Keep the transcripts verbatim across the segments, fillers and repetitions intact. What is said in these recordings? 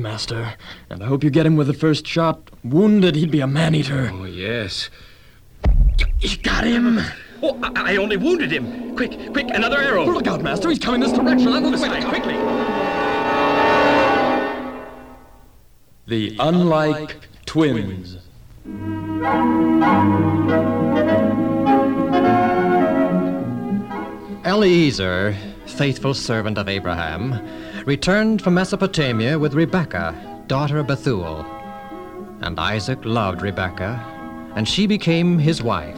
Master. And I hope you get him with the first shot. Wounded, he'd be a man-eater. Oh, yes. You got him! Oh, I, I only wounded him. Quick, quick, another arrow. Oh, look out, Master. He's coming this direction. On the other side, quickly. The Unlike Twins. Eliezer, faithful servant of Abraham, returned from Mesopotamia with Rebekah, daughter of Bethuel. And Isaac loved Rebekah, and she became his wife.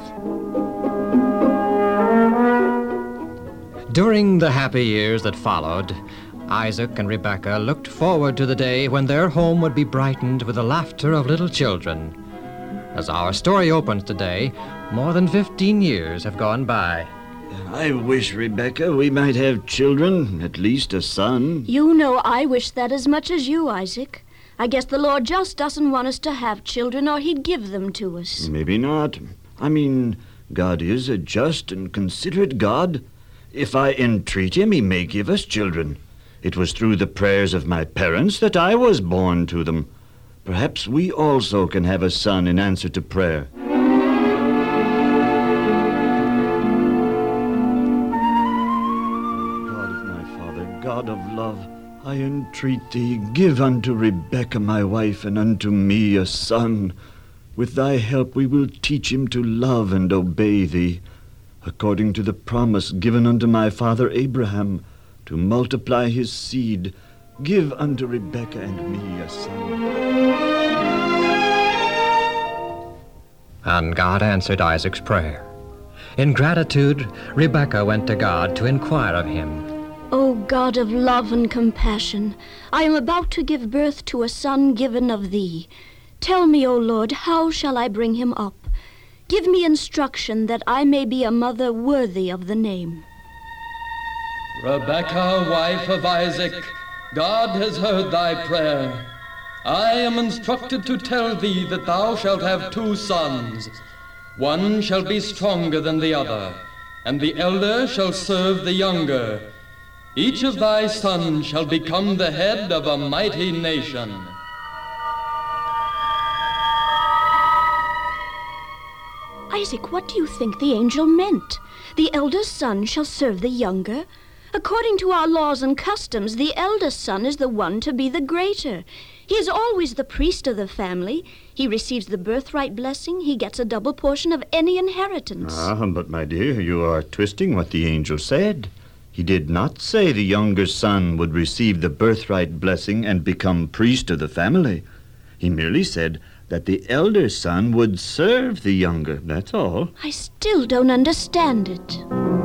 During the happy years that followed, Isaac and Rebekah looked forward to the day when their home would be brightened with the laughter of little children. As our story opens today, more than fifteen years have gone by. I wish, Rebekah, we might have children, at least a son. You know I wish that as much as you, Isaac. I guess the Lord just doesn't want us to have children, or he'd give them to us. Maybe not. I mean, God is a just and considerate God. If I entreat him, he may give us children. It was through the prayers of my parents that I was born to them. Perhaps we also can have a son in answer to prayer. God of my father, God of love, I entreat thee, give unto Rebekah my wife, and unto me a son. With thy help we will teach him to love and obey thee, according to the promise given unto my father Abraham, to multiply his seed. Give unto Rebekah and me a son. And God answered Isaac's prayer. In gratitude, Rebekah went to God to inquire of him. O God of love and compassion, I am about to give birth to a son given of thee. Tell me, O Lord, how shall I bring him up? Give me instruction that I may be a mother worthy of the name. Rebekah, wife of Isaac, God has heard thy prayer. I am instructed to tell thee that thou shalt have two sons. One shall be stronger than the other, and the elder shall serve the younger. Each of thy sons shall become the head of a mighty nation. Isaac, what do you think the angel meant? The elder son shall serve the younger? According to our laws and customs, the eldest son is the one to be the greater. He is always the priest of the family. He receives the birthright blessing. He gets a double portion of any inheritance. Ah, but my dear, you are twisting what the angel said. He did not say the younger son would receive the birthright blessing and become priest of the family. He merely said that the elder son would serve the younger, that's all. I still don't understand it.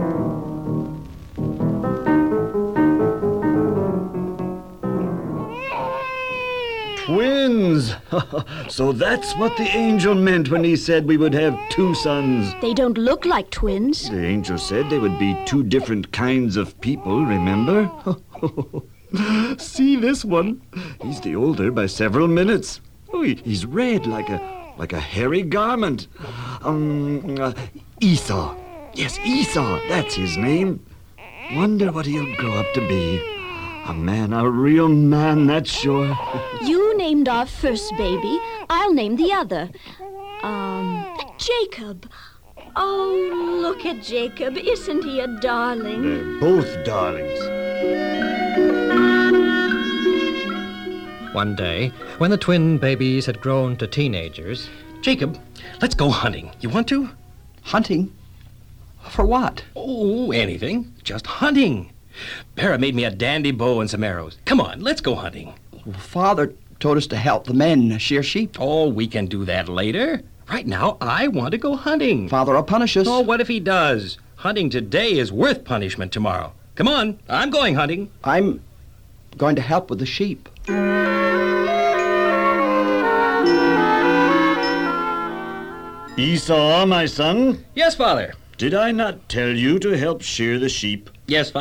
Twins! So that's what the angel meant when he said we would have two sons. They don't look like twins. The angel said they would be two different kinds of people, remember? See this one? He's the older by several minutes. Oh, he, he's red like a like a hairy garment. Um, uh, Esau. Yes, Esau. That's his name. Wonder what he'll grow up to be. A man, a real man, that's sure. You named our first baby. I'll name the other. Um, Jacob. Oh, look at Jacob. Isn't he a darling? They're both darlings. One day, when the twin babies had grown to teenagers... Jacob, let's go hunting. You want to? Hunting? For what? Oh, anything. Just hunting. Bera made me a dandy bow and some arrows. Come on, let's go hunting. Father told us to help the men shear sheep. Oh, we can do that later. Right now, I want to go hunting. Father will punish us. Oh, what if he does? Hunting today is worth punishment tomorrow. Come on, I'm going hunting. I'm going to help with the sheep. Esau, my son? Yes, Father. Did I not tell you to help shear the sheep? Yes, Father.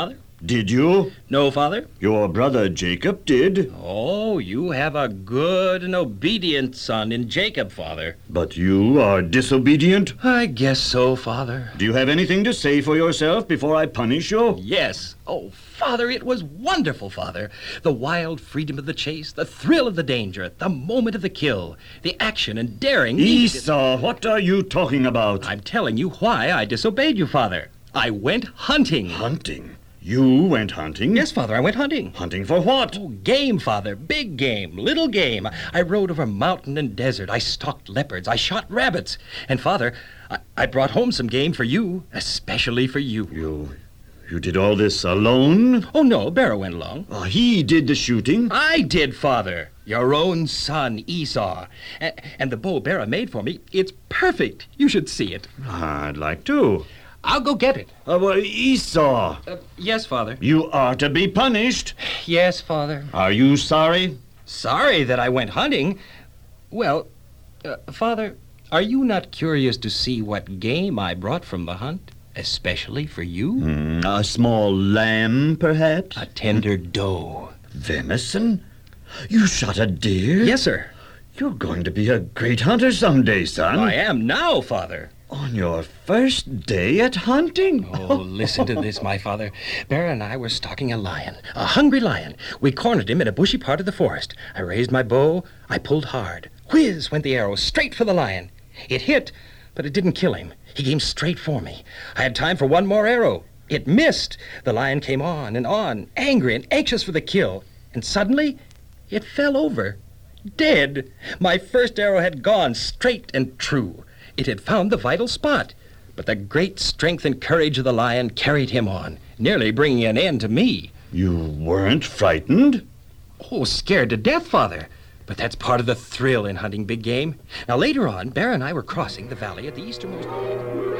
Did you? No, Father. Your brother Jacob did. Oh, you have a good and obedient son in Jacob, Father. But you are disobedient? I guess so, Father. Do you have anything to say for yourself before I punish you? Yes. Oh, Father, it was wonderful, Father. The wild freedom of the chase, the thrill of the danger, the moment of the kill, the action and daring. Esau, what are you talking about? I'm telling you why I disobeyed you, Father. I went hunting. Hunting? You went hunting? Yes, Father, I went hunting. Hunting for what? Oh, game, Father. Big game, little game. I rode over mountain and desert. I stalked leopards. I shot rabbits. And, Father, I, I brought home some game for you, especially for you. You... you did all this alone? Oh, no, Barrow went along. Oh, he did the shooting? I did, Father. Your own son, Esau. A- and the bow Barrow made for me, it's perfect. You should see it. I'd like to. I'll go get it. Uh, well, Esau. Uh, yes, Father. You are to be punished. Yes, Father. Are you sorry? Sorry that I went hunting. Well, uh, Father, are you not curious to see what game I brought from the hunt, especially for you? Mm, a small lamb, perhaps? A tender doe. Venison? You shot a deer? Yes, sir. You're going to be a great hunter someday, son. I am now, Father. On your first day at hunting? Oh, listen to this, my father. Bear and I were stalking a lion, a hungry lion. We cornered him in a bushy part of the forest. I raised my bow. I pulled hard. Whiz went the arrow straight for the lion. It hit, but it didn't kill him. He came straight for me. I had time for one more arrow. It missed. The lion came on and on, angry and anxious for the kill. And suddenly, it fell over, dead. My first arrow had gone straight and true. It had found the vital spot, but the great strength and courage of the lion carried him on, nearly bringing an end to me. You weren't frightened? Oh, scared to death, Father. But that's part of the thrill in hunting big game. Now, later on, Bear and I were crossing the valley at the easternmost point.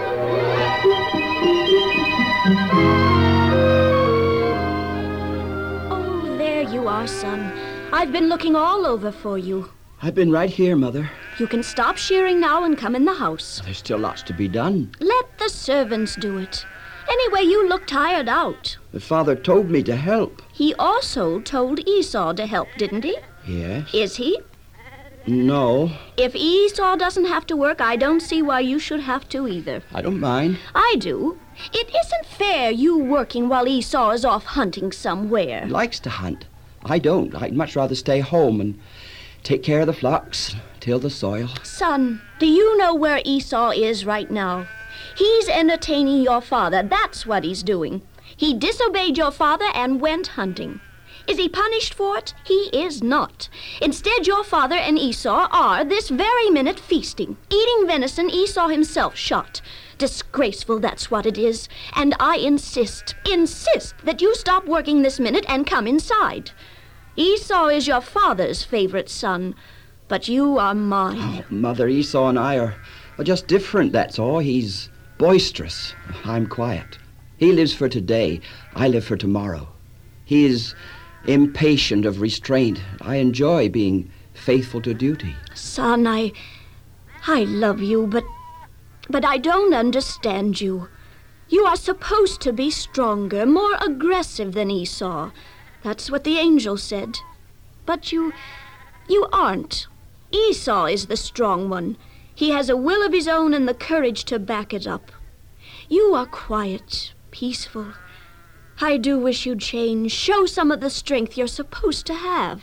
Oh, there you are, son. I've been looking all over for you. I've been right here, Mother. You can stop shearing now and come in the house. There's still lots to be done. Let the servants do it. Anyway, you look tired out. The father told me to help. He also told Esau to help, didn't he? Yes? Is he? No, If Esau doesn't have to work, I don't see why you should have to either. I don't mind. I do. It isn't fair you working while Esau is off hunting somewhere. He likes to hunt. I don't. I'd much rather stay home and take care of the flocks, till the soil. Son, do you know where Esau is right now? He's entertaining your father. That's what he's doing. He disobeyed your father and went hunting. Is he punished for it? He is not. Instead, your father and Esau are, this very minute, feasting, eating venison Esau himself shot. Disgraceful, that's what it is. And I insist, insist that you stop working this minute and come inside. Esau is your father's favorite son, but you are mine. Oh, Mother, Esau and I are, are just different, that's all. He's boisterous. I'm quiet. He lives for today. I live for tomorrow. He is impatient of restraint. I enjoy being faithful to duty. Son, I... I love you, but... But I don't understand you. You are supposed to be stronger, more aggressive than Esau. That's what the angel said. But you... you aren't. Esau is the strong one. He has a will of his own and the courage to back it up. You are quiet, peaceful. I do wish you'd change. Show some of the strength you're supposed to have.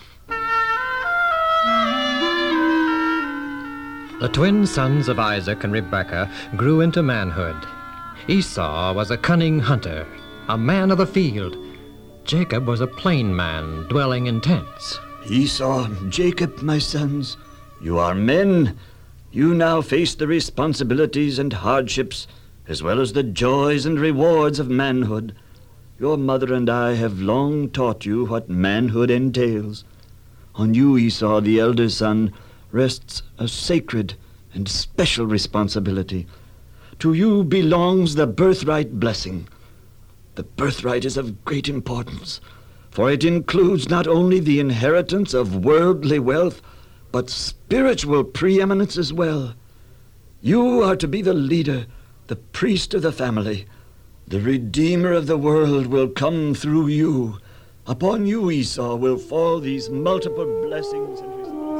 The twin sons of Isaac and Rebekah grew into manhood. Esau was a cunning hunter, a man of the field. Jacob was a plain man, dwelling in tents. Esau, Jacob, my sons, you are men. You now face the responsibilities and hardships, as well as the joys and rewards of manhood. Your mother and I have long taught you what manhood entails. On you, Esau, the elder son, rests a sacred and special responsibility. To you belongs the birthright blessing. The birthright is of great importance, for it includes not only the inheritance of worldly wealth, but spiritual preeminence as well. You are to be the leader, the priest of the family. The Redeemer of the world will come through you. Upon you, Esau, will fall these multiple blessings and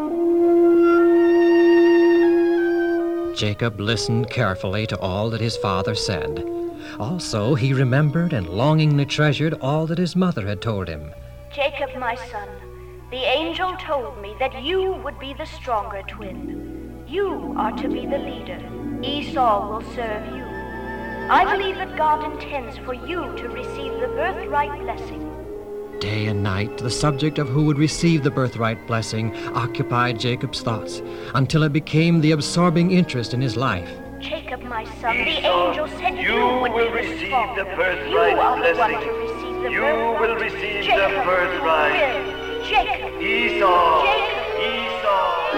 responsibilities. Jacob listened carefully to all that his father said. Also, he remembered and longingly treasured all that his mother had told him. Jacob, my son, the angel told me that you would be the stronger twin. You are to be the leader. Esau will serve you. I believe that God intends for you to receive the birthright blessing. Day and night, the subject of who would receive the birthright blessing occupied Jacob's thoughts until it became the absorbing interest in his life. Jacob, my son, the angel said you, You would will be the receive stronger. the You birthright are the one blessing. to receive the You birthright. will receive Jacob, the birthright. will. Jacob. Esau. Jacob. Esau.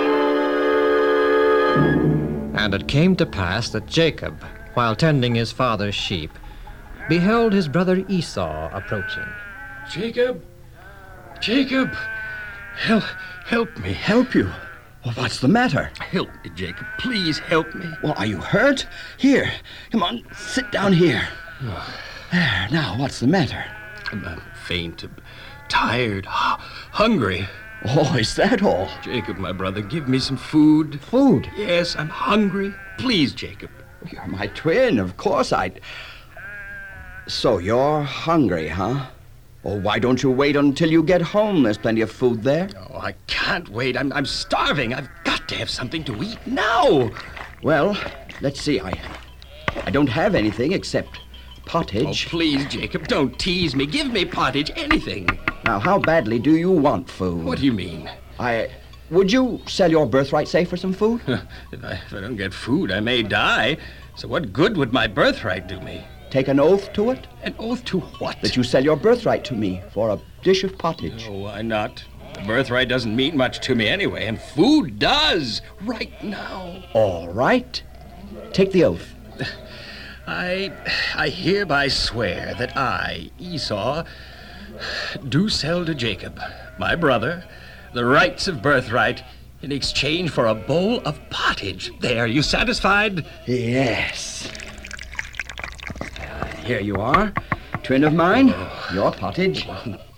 And it came to pass that Jacob, while tending his father's sheep, beheld his brother Esau approaching. Jacob? Jacob! Help, help me, help you. Well, what's the matter? Help me, Jacob. Please help me. Well, are you hurt? Here, come on, sit down here. There, now, what's the matter? I'm, I'm faint, I'm tired, hu- hungry. Oh, is that all? Jacob, my brother, give me some food. Food? Yes, I'm hungry. Please, Jacob. You're my twin, of course I'd... So you're hungry, huh? Oh, why don't you wait until you get home? There's plenty of food there. Oh, I can't wait. I'm, I'm starving. I've got to have something to eat now. Well, let's see. I, I don't have anything except Oh, pottage. please, Jacob, don't tease me. Give me pottage, anything. Now, how badly do you want food? What do you mean? I... Would you sell your birthright, say, for some food? If I, if I don't get food, I may die. So what good would my birthright do me? Take an oath to it? An oath to what? That you sell your birthright to me for a dish of pottage. Oh, why not? The birthright doesn't mean much to me anyway, and food does, right now. All right. Take the oath. I, I hereby swear that I, Esau, do sell to Jacob, my brother, the rights of birthright in exchange for a bowl of pottage. There, you satisfied? Yes. Uh, here you are. Twin of mine, your pottage.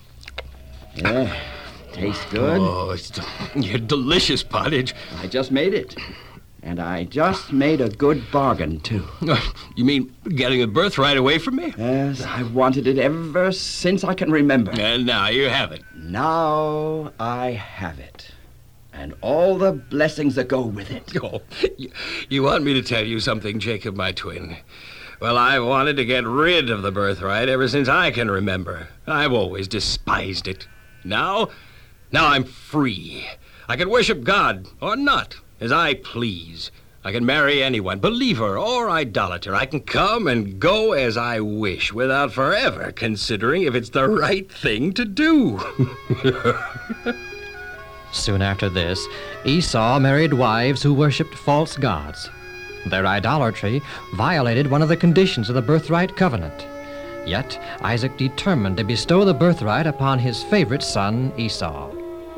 Yeah, tastes good. Oh, it's your delicious pottage. I just made it. And I just made a good bargain, too. You mean getting the birthright away from me? Yes, I've wanted it ever since I can remember. And now you have it. Now I have it. And all the blessings that go with it. Oh, you, you want me to tell you something, Jacob, my twin? Well, I've wanted to get rid of the birthright ever since I can remember. I've always despised it. Now, now I'm free. I can worship God, or not, as I please. I can marry anyone, believer or idolater. I can come and go as I wish without forever considering if it's the right thing to do. Soon after this, Esau married wives who worshipped false gods. Their idolatry violated one of the conditions of the birthright covenant. Yet Isaac determined to bestow the birthright upon his favorite son, Esau.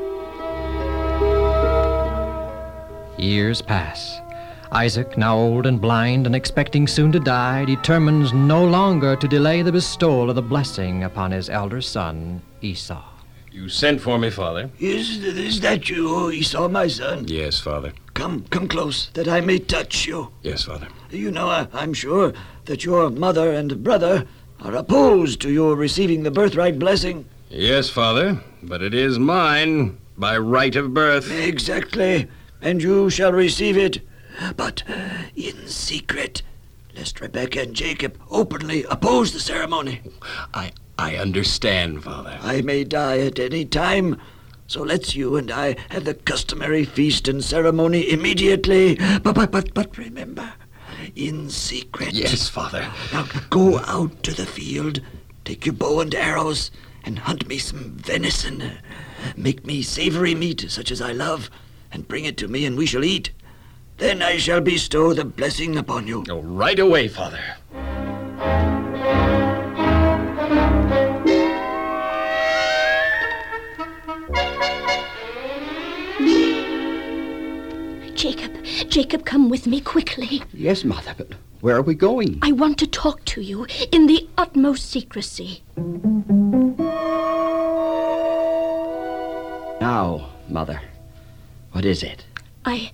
Years pass. Isaac, now old and blind and expecting soon to die, determines no longer to delay the bestowal of the blessing upon his elder son, Esau. You sent for me, Father. Is, is that you, Esau, my son? Yes, Father. Come, come close, that I may touch you. Yes, Father. You know, I, I'm sure that your mother and brother are opposed to your receiving the birthright blessing. Yes, Father, but it is mine by right of birth. Exactly, and you shall receive it, but in secret, lest Rebekah and Jacob openly oppose the ceremony. I I understand, Father. I may die at any time, so let's you and I have the customary feast and ceremony immediately. But, but, but, but remember, in secret. Yes, Father. Now, go out to the field, take your bow and arrows, and hunt me some venison. Make me savory meat, such as I love, and bring it to me, and we shall eat. Then I shall bestow the blessing upon you. Go right away, Father. Jacob, Jacob, come with me quickly. Yes, Mother, but Where are we going? I want to talk to you in the utmost secrecy. Now, Mother, what is it? I...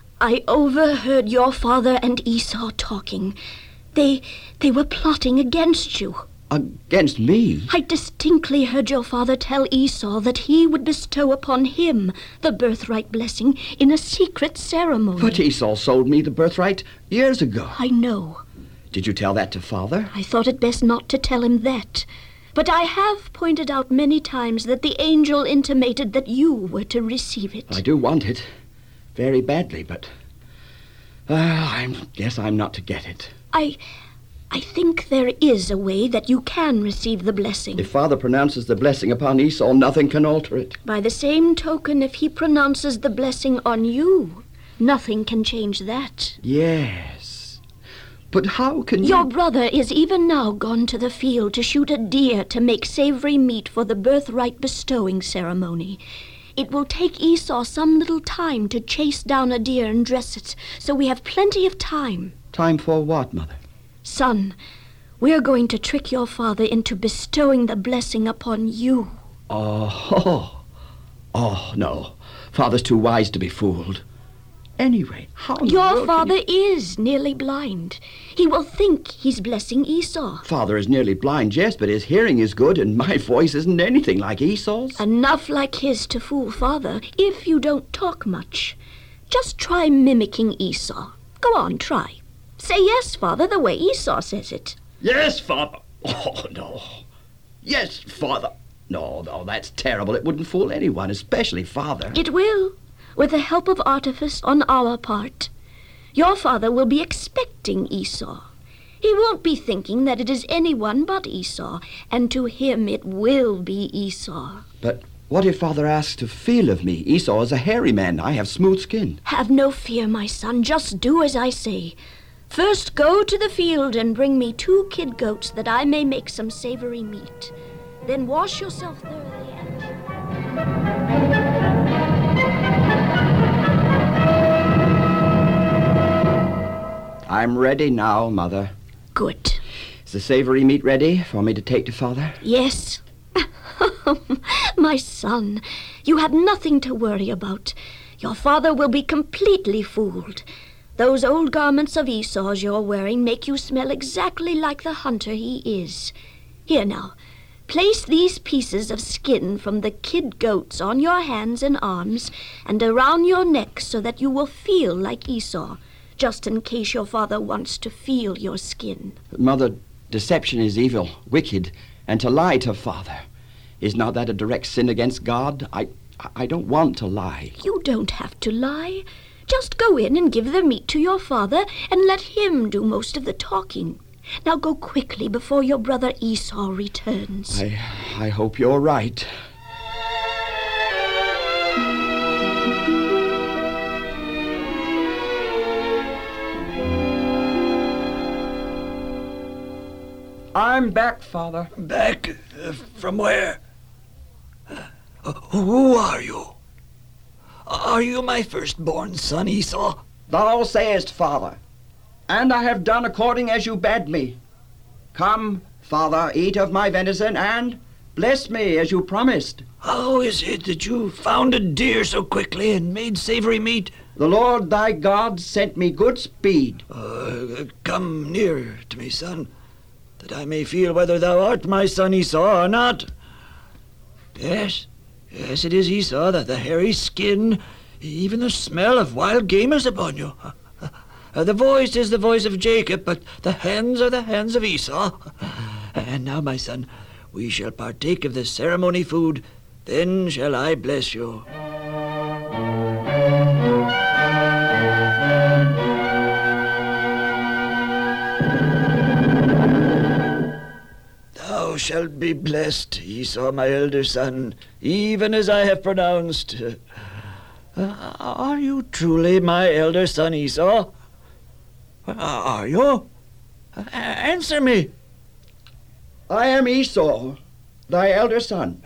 I overheard your father and Esau talking. They... they were plotting against you. Against me? I distinctly heard your father tell Esau that he would bestow upon him the birthright blessing in a secret ceremony. But Esau sold me the birthright years ago. I know. Did you tell that to Father? I thought it best not to tell him that. But I have pointed out many times that the angel intimated that you were to receive it. I do want it. Very badly, but... Uh, I guess I'm not to get it. I... I think there is a way that you can receive the blessing. If Father pronounces the blessing upon Esau, nothing can alter it. By the same token, if he pronounces the blessing on you, nothing can change that. Yes. But how can you... Your brother is even now gone to the field to shoot a deer to make savory meat for the birthright bestowing ceremony. It will take Esau some little time to chase down a deer and dress it, so we have plenty of time. Time for what, Mother? Son, we're going to trick your father into bestowing the blessing upon you. Oh, oh, oh, no. Father's too wise to be fooled. Anyway, how... in the Your world father can you- is nearly blind. He will think he's blessing Esau. Father is nearly blind, yes, but his hearing is good, and my voice isn't anything like Esau's. Enough like his to fool father if you don't talk much. Just try mimicking Esau. Go on, try. Say yes, Father, the way Esau says it. Yes, Father. Oh, no. Yes, Father. No, no, that's terrible. It wouldn't fool anyone, especially Father. It will, with the help of artifice on our part. Your father will be expecting Esau. He won't be thinking that it is anyone but Esau, and to him it will be Esau. But what if Father asks to feel of me? Esau is a hairy man. I have smooth skin. Have no fear, my son. Just do as I say. First go to the field and bring me two kid goats that I may make some savory meat. Then wash yourself thoroughly and... I'm ready now, Mother. Good. Is the savory meat ready for me to take to Father? Yes. My son, you have nothing to worry about. Your father will be completely fooled. Those old garments of Esau's you're wearing make you smell exactly like the hunter he is. Here now, place these pieces of skin from the kid goats on your hands and arms and around your neck so that you will feel like Esau, just in case your father wants to feel your skin. But Mother, deception is evil, wicked, and to lie to Father. Is not that a direct sin against God? I, I don't want to lie. You don't have to lie. Just go in and give the meat to your father and let him do most of the talking. Now go quickly before your brother Esau returns. I, I hope you're right. I'm back, Father. Back? Uh, from where? Uh, who are you? Are you my firstborn son, Esau? Thou sayest, Father, and I have done according as you bade me. Come, Father, eat of my venison, and bless me as you promised. How is it that you found a deer so quickly and made savory meat? The Lord thy God sent me good speed. Uh, come nearer to me, son, that I may feel whether thou art my son Esau or not. Yes, yes, it is Esau, that the hairy skin, even the smell of wild game is upon you. Uh, the voice is the voice of Jacob, but the hands are the hands of Esau. And now, my son, we shall partake of the ceremony food, then shall I bless you. Thou shalt be blessed, Esau, my elder son, even as I have pronounced. Uh, are you truly my elder son, Esau? Uh, are you? Uh, answer me. I am Esau, thy elder son.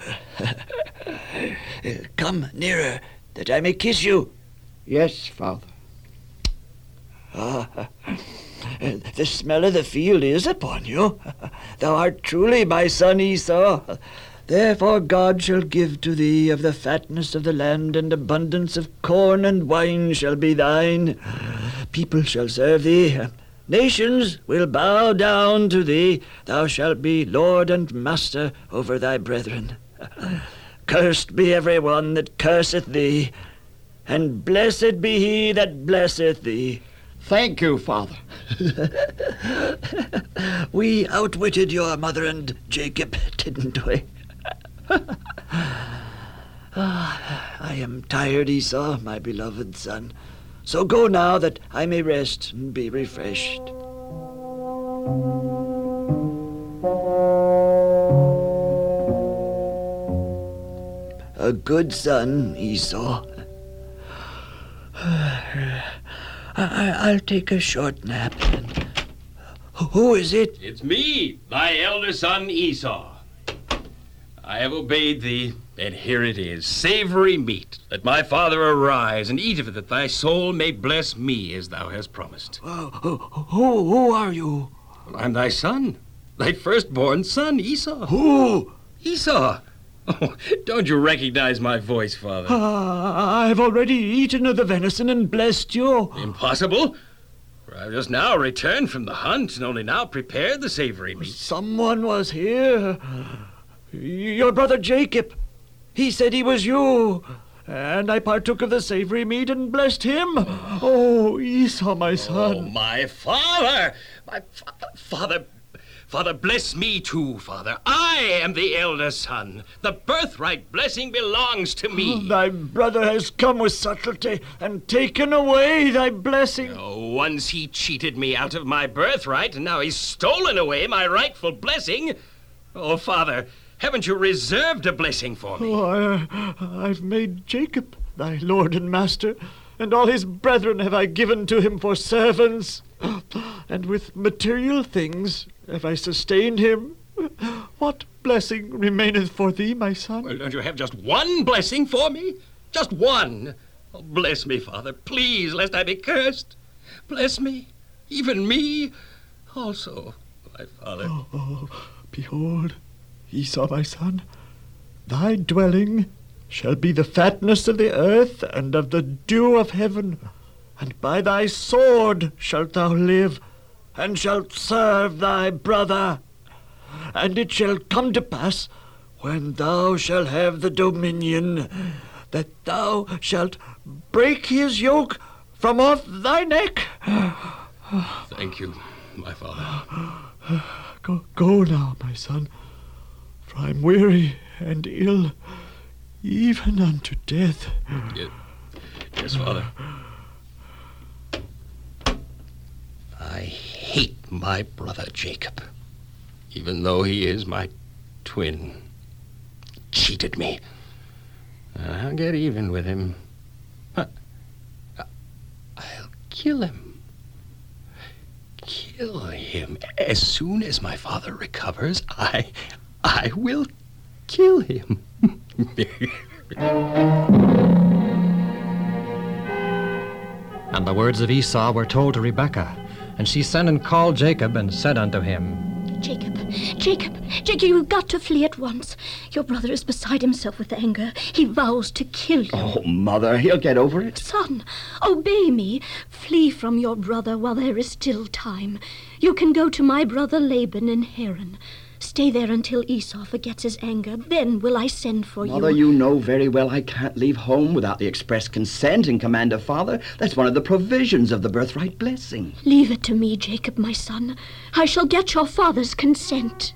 Come nearer, that I may kiss you. Yes, Father. Ah, then the smell of the field is upon you. Thou art truly my son Esau. Therefore God shall give to thee of the fatness of the land, and abundance of corn and wine shall be thine. People shall serve thee. Nations will bow down to thee. Thou shalt be lord and master over thy brethren. Cursed be every one that curseth thee, and blessed be he that blesseth thee. Thank you, Father. We outwitted your mother and Jacob, didn't we? Ah, I am tired, Esau, my beloved son. So go now that I may rest and be refreshed. A good son, Esau. I, I'll take a short nap. Who is it? It's me, thy elder son Esau. I have obeyed thee, and here it is, savory meat. Let my father arise and eat of it, that thy soul may bless me as thou hast promised. Uh, who, who, who are you? Well, I'm thy son, thy firstborn son, Esau. Who? Esau. Oh, don't you recognize my voice, father? Uh, I've already eaten of the venison and blessed you. Impossible. For I've just now returned from the hunt, and only now prepared the savory meat. Someone was here. Your brother Jacob. He said he was you. And I partook of the savory meat and blessed him. Oh, Esau, my son. Oh, my father! My fa- father... Father, bless me too, Father. I am the elder son. The birthright blessing belongs to me. Thy brother has come with subtlety and taken away thy blessing. Oh, once he cheated me out of my birthright, and now he's stolen away my rightful blessing. Oh, Father, haven't you reserved a blessing for me? Oh, I, I've made Jacob thy lord and master, and all his brethren have I given to him for servants. And with material things have I sustained him. What blessing remaineth for thee, my son? Well, don't you have just one blessing for me? Just one? Oh, bless me, Father, please, lest I be cursed. Bless me, even me also, my father. Oh, oh, behold, Esau, my son, thy dwelling shall be the fatness of the earth and of the dew of heaven. And by thy sword shalt thou live, and shalt serve thy brother. And it shall come to pass, when thou shalt have the dominion, that thou shalt break his yoke from off thy neck. Thank you, my father. Go, go now, my son, for I am weary and ill, even unto death. Yes, yes, Father. I hate my brother Jacob, even though he is my twin. He cheated me. I'll get even with him. I'll kill him. Kill him. As soon as my father recovers, I, I will kill him. And the words of Esau were told to Rebekah. And she sent and called Jacob and said unto him, Jacob, Jacob, Jacob, you've got to flee at once. Your brother is beside himself with anger. He vows to kill you. Oh, Mother, he'll get over it. Son, obey me. Flee from your brother while there is still time. You can go to my brother Laban in Haran. Stay there until Esau forgets his anger. Then will I send for you. Mother, you know very well I can't leave home without the express consent and command of Father. That's one of the provisions of the birthright blessing. Leave it to me, Jacob, my son. I shall get your father's consent.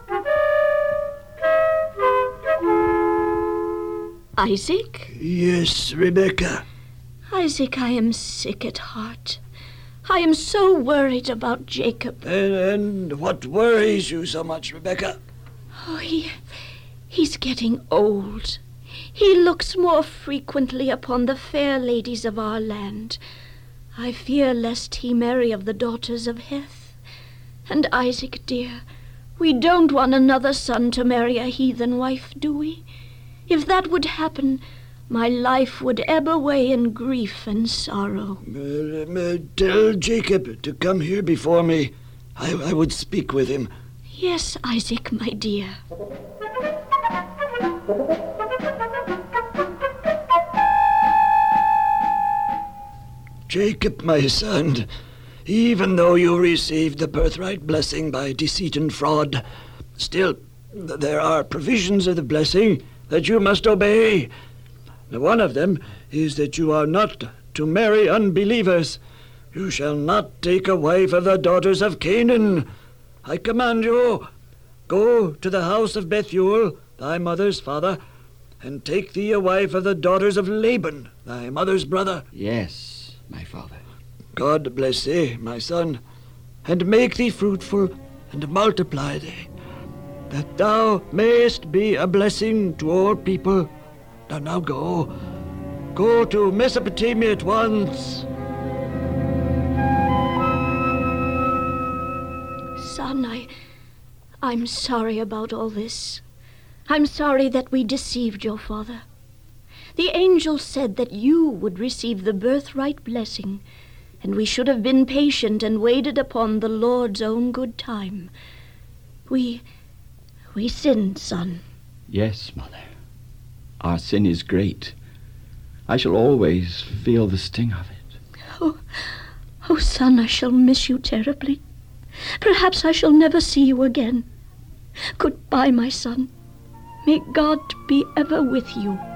Isaac? Yes, Rebekah. Isaac, I am sick at heart. I am so worried about Jacob. And, and what worries you so much, Rebekah? Oh, he, he's getting old. He looks more frequently upon the fair ladies of our land. I fear lest he marry of the daughters of Heth. And Isaac, dear, we don't want another son to marry a heathen wife, do we? If that would happen, my life would ebb away in grief and sorrow. Uh, uh, tell Jacob to come here before me. I, I would speak with him. Yes, Isaac, my dear. Jacob, my son, even though you received the birthright blessing by deceit and fraud, still th- there are provisions of the blessing that you must obey. One of them is that you are not to marry unbelievers. You shall not take a wife of the daughters of Canaan. I command you, go to the house of Bethuel, thy mother's father, and take thee a wife of the daughters of Laban, thy mother's brother. Yes, my father. God bless thee, my son, and make thee fruitful, and multiply thee, that thou mayest be a blessing to all people. Now, now go. Go to Mesopotamia at once. Son, I... I'm sorry about all this. I'm sorry that we deceived your father. The angel said that you would receive the birthright blessing, and we should have been patient and waited upon the Lord's own good time. We... we sinned, son. Yes, Mother. Our sin is great. I shall always feel the sting of it. Oh, oh, son, I shall miss you terribly. Perhaps I shall never see you again. Goodbye, my son. May God be ever with you.